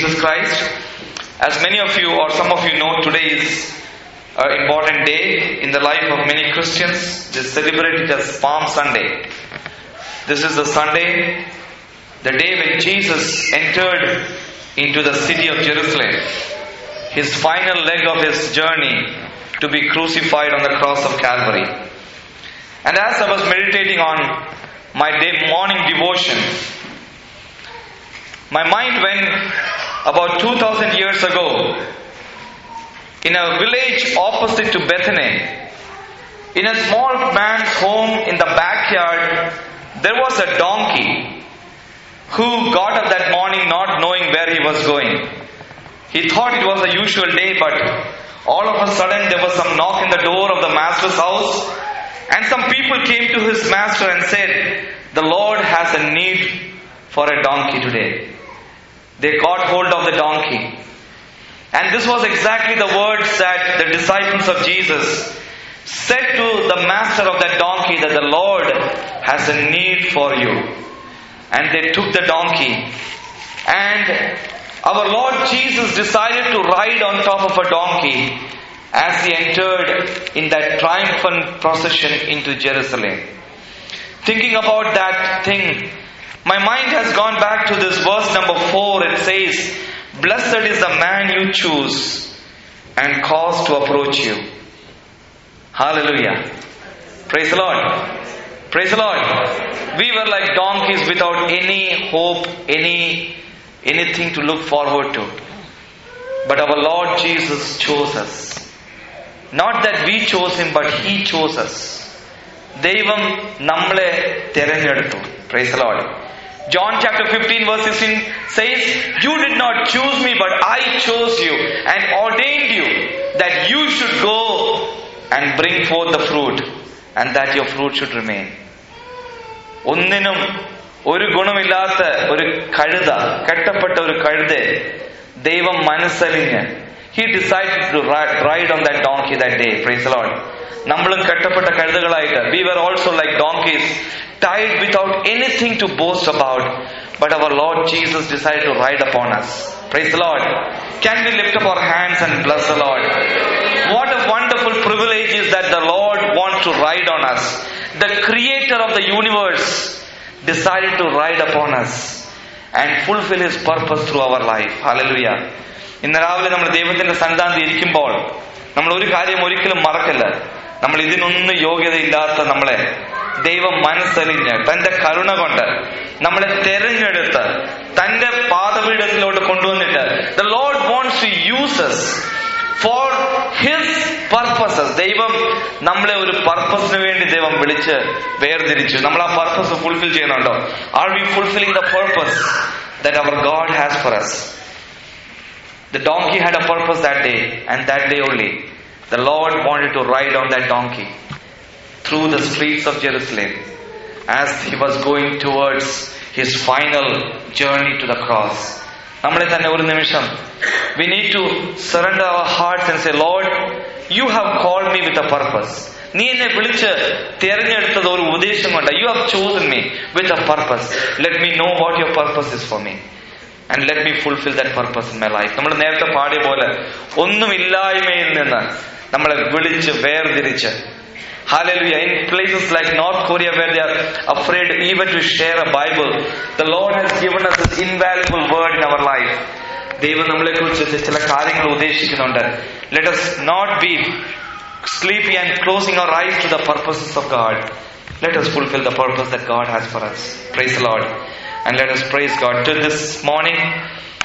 Jesus Christ. As many of you or some of you know, today is an important day in the life of many Christians. They celebrate it as Palm Sunday. This is the Sunday, the day when Jesus entered into the city of Jerusalem, his final leg of his journey to be crucified on the cross of Calvary. And as I was meditating on my morning devotion, my mind went about 2,000 years ago in a village opposite to Bethany. In a small man's home in the backyard, there was a donkey who got up that morning not knowing where he was going. He thought it was a usual day, but all of a sudden there was some knock in the door of the master's house, and some people came to his master and said, "The Lord has a need for a donkey today." They got hold of the donkey. And this was exactly the words that the disciples of Jesus said to the master of that donkey, that the Lord has a need for you. And they took the donkey. And our Lord Jesus decided to ride on top of a donkey as he entered in that triumphant procession into Jerusalem. Thinking about that thing, my mind has gone back to this verse number 4. It says, "Blessed is the man you choose and cause to approach you." Hallelujah. Praise the Lord. Praise the Lord. We were like donkeys without any hope, anything to look forward to. But our Lord Jesus chose us. Not that we chose him, but he chose us. ദൈവം നമ്മളെ തിരഞ്ഞെടുത്തു. Praise the Lord. John chapter 15 verse 16 says, "You did not choose me, but I chose you and ordained you that you should go and bring forth the fruit, and that your fruit should remain." ഒന്നിനും ഒരു ഗുണമില്ലാത്ത ഒരു കഴുത, കെട്ടപ്പെട്ട ഒരു കഴുതെ ദൈവം മനസ്സലിഞ്ഞ്, he decided to ride on that donkey that day. Praise the Lord. നമ്മളും കെട്ടപ്പെട്ട കഴുതകളായിട്ട്, we were also like donkeys, tied without anything to boast about, but our Lord Jesus decided to ride upon us. Praise the Lord. Can we lift up our hands and bless the Lord? What a wonderful privilege is that the Lord wants to ride on us. The creator of the universe decided to ride upon us and fulfill his purpose through our life. Hallelujah. ഇന്ന് രാവിലെ നമ്മൾ ദൈവത്തിന്റെ സന്നിധാനത്തിൽ ഇരിക്കുമ്പോൾ നമ്മൾ ഒരു കാര്യം ഒരിക്കലും മറക്കില്ല. നമ്മൾ ഇതിനൊന്നും യോഗ്യതയില്ലാത്ത നമ്മളെ ദൈവം മനസ്സലിഞ്ഞ് തന്റെ കരുണ കൊണ്ട് നമ്മളെ തെരഞ്ഞെടുത്ത് തന്റെ പാദപീഠത്തിലോട്ട് കൊണ്ടുവന്നിട്ട്, the Lord wants to use us for his purposes. ദൈവം നമ്മളെ ഒരു പർപ്പസിന് വേണ്ടി ദൈവം വിളിച്ച് വേർതിരിച്ചു. നമ്മൾ ആ പർപ്പസ് ഫുൾഫിൽ ചെയ്യുന്നുണ്ടോ? Are we fulfilling the purpose that our God has for us? The donkey had a purpose that day, and that day only the Lord wanted to ride on that donkey through the streets of Jerusalem as he was going towards his final journey to the cross. നമ്മളെ തന്നെ ഒരു നിമിഷം, we need to surrender our hearts and say, "Lord, you have called me with a purpose." നീ എന്നെ വിളിച്ച് തിരഞ്ഞെടുത്തത് ഒരു ഉദ്ദേശം കൊണ്ട്. You have chosen me with a purpose. Let me know what your purpose is for me, and let me fulfill that purpose in my life. നമ്മൾ നേരത്തെ പാടിയ പോലെ ഒന്നുമില്ലായ്മയിൽ നിന്ന് നമ്മളെ വിളിച്ച് വേർതിരിച്ച്, hallelujah, in places like North Korea where they are afraid even to share a Bible, the Lord has given us this invaluable word in our life. ദൈവം നമ്മളെ കുറിച്ച് ചില കാര്യങ്ങൾ ഉദ്ദേശിക്കുന്നുണ്ട്. Let us not be sleepy and closing our eyes to the purposes of God. Let us fulfill the purpose that God has for us. Praise the Lord. And let us praise God. Till this morning,